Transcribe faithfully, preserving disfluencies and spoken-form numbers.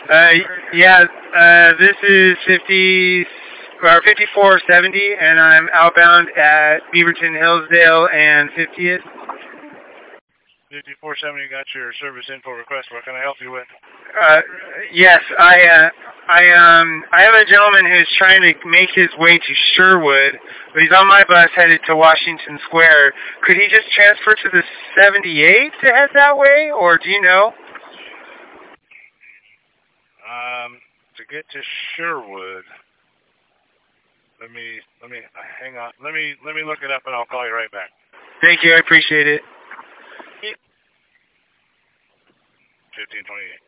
Uh, yeah, uh, this is fifty or fifty-four seventy, and I'm outbound at Beaverton, Hillsdale, and fiftieth. fifty-four seventy, got your service info request. What can I help you with? Uh, yes, I, uh, I, um, I have a gentleman who's trying to make his way to Sherwood, but he's on my bus headed to Washington Square. Could he just transfer to the seventy-eight to head that way, or do you know? Um, to get to Sherwood, let me, let me, hang on. Let me, let me look it up and I'll call you right back. Thank you, I appreciate it. fifteen twenty-eight.